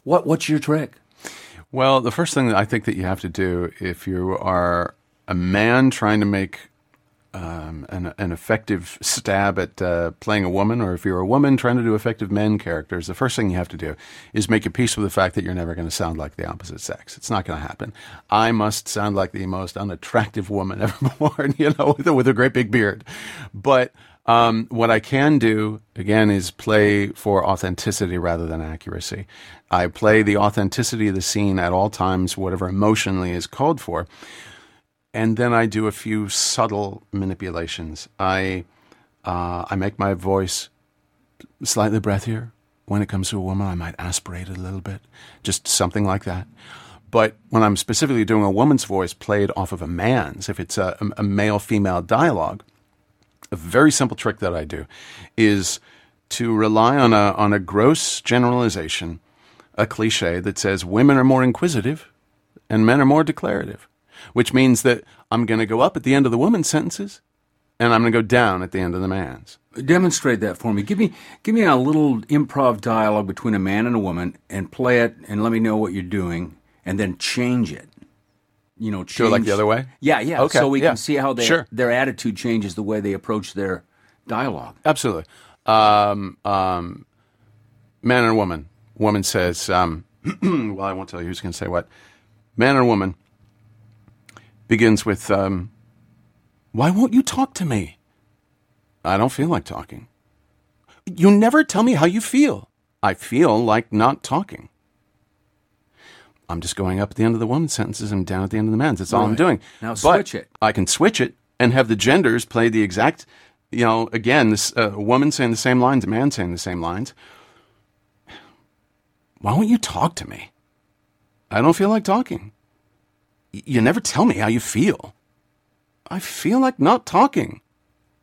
What's your trick? Well, the first thing that I think that you have to do if you are a man trying to make an effective stab at playing a woman, or if you're a woman trying to do effective men characters, the first thing you have to do is make your peace with the fact that you're never going to sound like the opposite sex. It's not going to happen. I must sound like the most unattractive woman ever born, with a great big beard. But what I can do, again, is play for authenticity rather than accuracy. I play the authenticity of the scene at all times, whatever emotionally is called for. And then I do a few subtle manipulations. I make my voice slightly breathier. When it comes to a woman, I might aspirate it a little bit, just something like that. But when I'm specifically doing a woman's voice played off of a man's, if it's a male-female dialogue, a very simple trick that I do is to rely on a gross generalization, a cliche that says women are more inquisitive and men are more declarative. Which means that I'm going to go up at the end of the woman's sentences, and I'm going to go down at the end of the man's. Demonstrate that for me. Give me a little improv dialogue between a man and a woman, and play it, and let me know what you're doing, and then change it. Change. Go like the other way? Yeah. Okay, so we can see how Sure. their attitude changes the way they approach their dialogue. Absolutely. Man and woman. Woman says, well, I won't tell you who's going to say what. Man and woman begins with, why won't you talk to me? I don't feel like talking. You never tell me how you feel. I feel like not talking. I'm just going up at the end of the woman's sentences and down at the end of the man's. That's all I'm doing. Now switch it. I can switch it and have the genders play the exact, again, this woman saying the same lines, a man saying the same lines. Why won't you talk to me? I don't feel like talking. You never tell me how you feel. I feel like not talking.